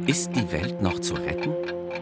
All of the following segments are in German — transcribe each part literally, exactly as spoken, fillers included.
Ist die Welt noch zu retten?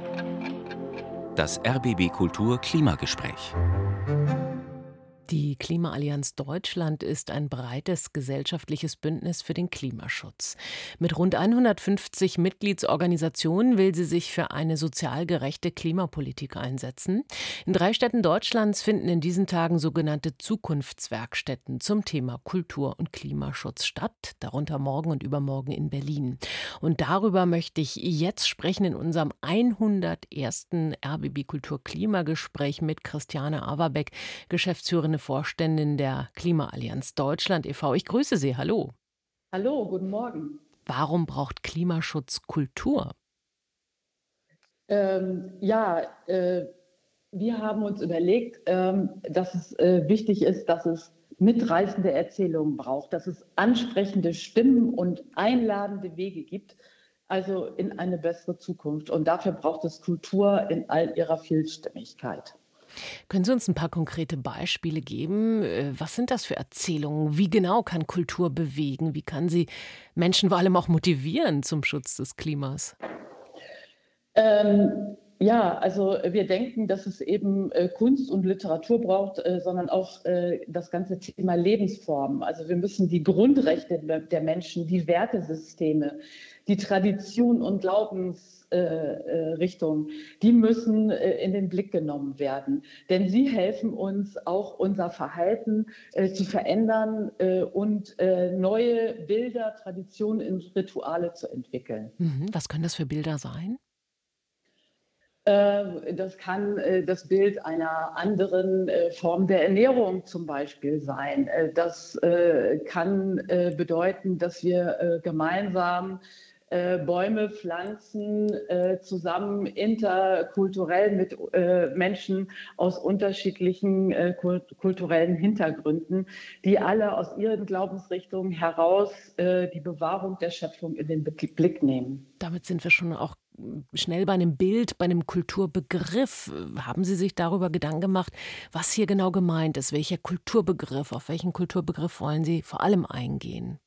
Das R B B Kultur Klimagespräch. Die Klimaallianz Deutschland ist ein breites gesellschaftliches Bündnis für den Klimaschutz. Mit rund hundertfünfzig Mitgliedsorganisationen will sie sich für eine sozial gerechte Klimapolitik einsetzen. In drei Städten Deutschlands finden in diesen Tagen sogenannte Zukunftswerkstätten zum Thema Kultur und Klimaschutz statt, darunter morgen und übermorgen in Berlin. Und darüber möchte ich jetzt sprechen in unserem hundertersten R B B Kultur Klimagespräch mit Christiane Averbeck, Geschäftsführende Vorständin der Klimaallianz Deutschland e V Ich grüße Sie, hallo. Hallo, guten Morgen. Warum braucht Klimaschutz Kultur? Ähm, ja, äh, wir haben uns überlegt, ähm, dass es äh, wichtig ist, dass es mitreißende Erzählungen braucht, dass es ansprechende Stimmen und einladende Wege gibt, also in eine bessere Zukunft. Und dafür braucht es Kultur in all ihrer Vielstimmigkeit. Können Sie uns ein paar konkrete Beispiele geben? Äh, Was sind das für Erzählungen? Wie genau kann Kultur bewegen? Wie kann sie Menschen vor allem auch motivieren zum Schutz des Klimas? Ähm, ja, also wir denken, dass es eben äh, Kunst und Literatur braucht, äh, sondern auch äh, das ganze Thema Lebensformen. Also wir müssen die Grundrechte der der Menschen, die Wertesysteme, die Tradition und Glaubensrichtungen, äh, äh, Richtungen, die müssen äh, in den Blick genommen werden. Denn sie helfen uns auch unser Verhalten äh, zu verändern äh, und äh, neue Bilder, Traditionen und Rituale zu entwickeln. Mhm. Was können das für Bilder sein? Äh, Das kann äh, das Bild einer anderen äh, Form der Ernährung zum Beispiel sein. Äh, Das äh, kann äh, bedeuten, dass wir äh, gemeinsam äh, Bäume pflanzen, äh, zusammen interkulturell mit äh, Menschen aus unterschiedlichen äh, kult- kulturellen Hintergründen, die alle aus ihren Glaubensrichtungen heraus äh, die Bewahrung der Schöpfung in den Blick Blick nehmen. Damit sind wir schon auch mm, schnell bei einem Bild, bei einem Kulturbegriff. Äh, Haben Sie sich darüber Gedanken gemacht, was hier genau gemeint ist? Welcher Kulturbegriff, auf welchen Kulturbegriff wollen Sie vor allem eingehen?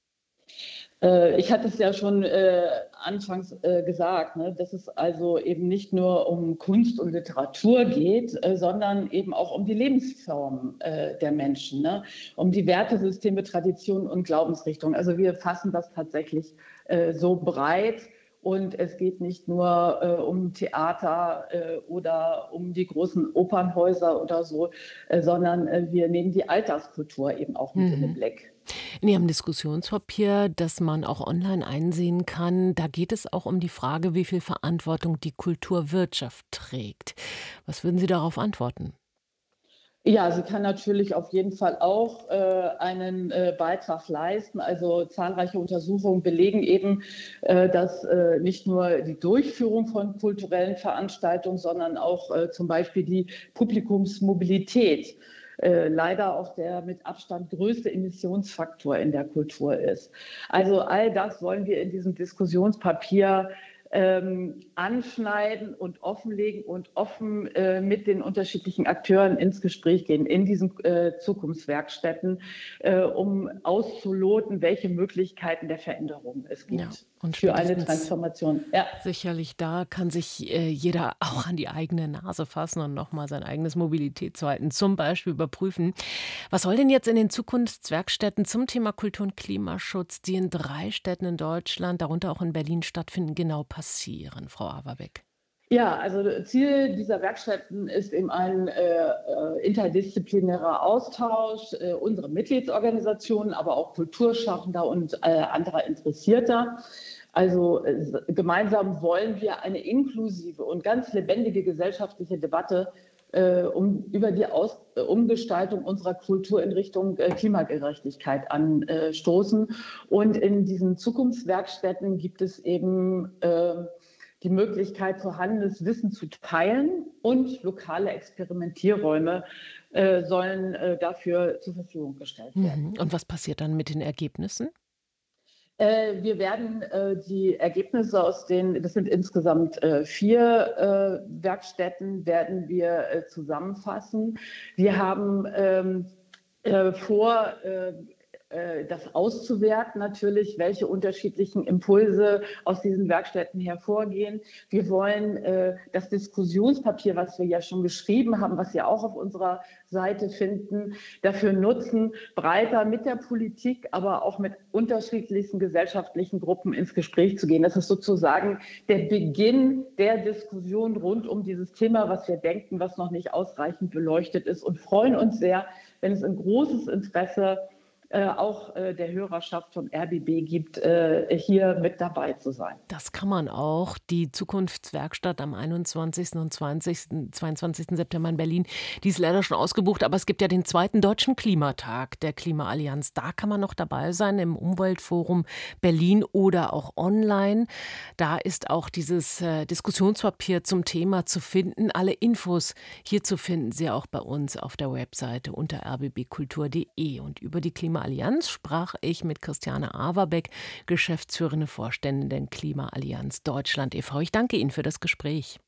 Äh, Ich hatte es ja schon äh, anfangs äh, gesagt, ne, dass es also eben nicht nur um Kunst und Literatur geht, äh, sondern eben auch um die Lebensform äh, der Menschen, ne, um die Wertesysteme, Traditionen und Glaubensrichtungen. Also wir fassen das tatsächlich äh, so breit. Und es geht nicht nur äh, um Theater äh, oder um die großen Opernhäuser oder so, äh, sondern äh, wir nehmen die Alltagskultur eben auch mit in den Mhm. Blick. In Ihrem Diskussionspapier, das man auch online einsehen kann, da geht es auch um die Frage, wie viel Verantwortung die Kulturwirtschaft trägt. Was würden Sie darauf antworten? Ja, sie kann natürlich auf jeden Fall auch äh, einen äh, Beitrag leisten. Also zahlreiche Untersuchungen belegen eben, äh, dass äh, nicht nur die Durchführung von kulturellen Veranstaltungen, sondern auch äh, zum Beispiel die Publikumsmobilität äh, leider auch der mit Abstand größte Emissionsfaktor in der Kultur ist. Also all das wollen wir in diesem Diskussionspapier ähm, anschneiden und offenlegen und offen äh, mit den unterschiedlichen Akteuren ins Gespräch gehen in diesen äh, Zukunftswerkstätten, äh, um auszuloten, welche Möglichkeiten der Veränderung es Ja, gibt und für eine spätestens Transformation. Ja. sicherlich da kann sich äh, jeder auch an die eigene Nase fassen und nochmal sein eigenes Mobilitätsverhalten zum Beispiel überprüfen. Was soll denn jetzt in den Zukunftswerkstätten zum Thema Kultur und Klimaschutz, die in drei Städten in Deutschland, darunter auch in Berlin stattfinden, genau passieren, Frau Averbeck? Ja, also Ziel dieser Werkstätten ist eben ein äh, äh, interdisziplinärer Austausch, äh, unsere Mitgliedsorganisationen, aber auch Kulturschaffender und äh, anderer Interessierter. Also äh, gemeinsam wollen wir eine inklusive und ganz lebendige gesellschaftliche Debatte äh, um, über die Aus äh, Umgestaltung unserer Kultur in Richtung äh, Klimagerechtigkeit anstoßen. Und in diesen Zukunftswerkstätten gibt es eben äh, die Möglichkeit, vorhandenes Wissen zu teilen, und lokale Experimentierräume äh, sollen äh, dafür zur Verfügung gestellt werden. Mhm. Und was passiert dann mit den Ergebnissen? Äh, wir werden äh, die Ergebnisse aus den, das sind insgesamt äh, vier äh, Werkstätten, werden wir äh, zusammenfassen. Wir haben ähm, äh, vor, äh, das auszuwerten natürlich, welche unterschiedlichen Impulse aus diesen Werkstätten hervorgehen. Wir wollen äh, das Diskussionspapier, was wir ja schon geschrieben haben, was Sie auch auf unserer Seite finden, dafür nutzen, breiter mit der Politik, aber auch mit unterschiedlichsten gesellschaftlichen Gruppen ins Gespräch zu gehen. Das ist sozusagen der Beginn der Diskussion rund um dieses Thema, was wir denken, was noch nicht ausreichend beleuchtet ist, und freuen uns sehr, wenn es ein großes Interesse Äh, auch äh, der Hörerschaft vom R B B gibt, äh, hier mit dabei zu sein. Das kann man auch. Die Zukunftswerkstatt am einundzwanzigsten und zwanzigsten, zweiundzwanzigsten September in Berlin, die ist leider schon ausgebucht, aber es gibt ja den zweiten Deutschen Klimatag der Klimaallianz. Da kann man noch dabei sein im Umweltforum Berlin oder auch online. Da ist auch dieses äh, Diskussionspapier zum Thema zu finden. Alle Infos hierzu finden Sie auch bei uns auf der Webseite unter r b b kultur punkt d e. Und über die Klimaallianz sprach ich mit Christiane Averbeck, geschäftsführende Vorständin der Klimaallianz Deutschland e V. Ich danke Ihnen für das Gespräch.